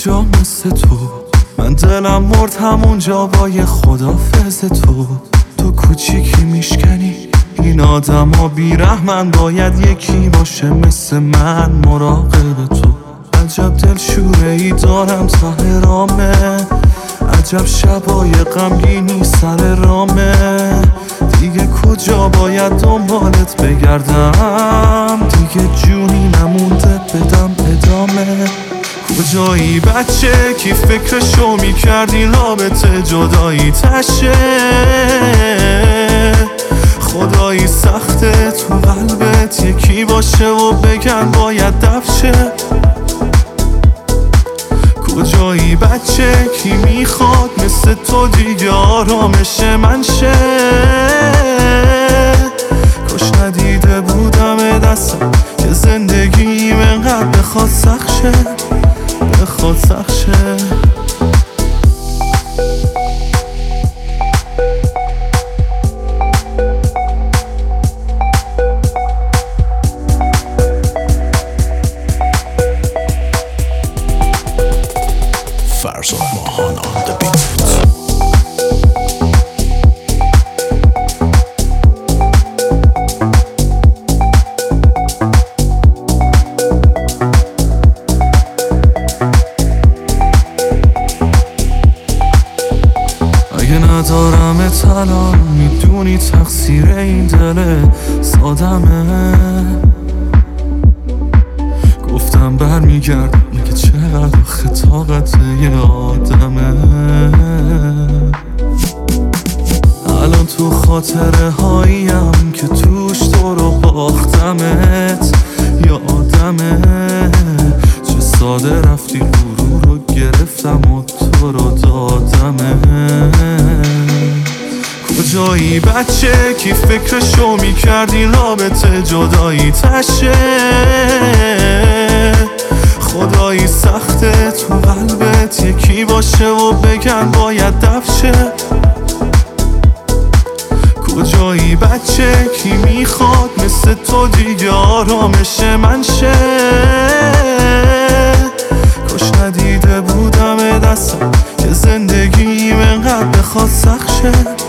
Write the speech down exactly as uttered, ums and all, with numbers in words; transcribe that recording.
کجا مثل تو؟ من دلم مرد همونجا با یه خدافظ تو. تو کوچیکی میشکنی این آدم ها بیرحمن، باید یکی باشه مثل من مراقب تو. عجب دلشوره ای دارم ته رامه، عجب شبای غمگینی سر رامه. دیگه کجا باید دنبالت بگردم؟ دیگه جونی نمونده بدم ادامه. کجایی بچه کی فکرشو میکردی رابطه جدایی تشه؟ خدایی سخته تو قلبت یکی باشه و بگن باید دفشه. کجایی بچه کی میخواد مثل تو دیگه آرامش من شه؟ کاش ندیده بودم دستم که زندگیم انقدر بخواد سخت شه، بخواد سخت شه. فرزاد ماهان on the beat. اگه ندارم الان میدونی تقصیر این دل سادمه. گفتم برمیگردم میگه چقدر خطاقت یه آدمه. الان تو خاطره هاییم که توش تو رو باختمت یادمه. چه ساده رفتی غرور رو گرفتم و تو رو دادمه. کجایی بچه کی فکرشو میکردی رابطه جدایی تشه؟ خدایی سخته تو قلبت یکی باشه و بگن باید دفشه. کجایی بچه کی میخواد مثل تو دیگه آرامش من شه؟ کاش ندیده بودم دستم که زندگیم انقدر بخواد سخت شه.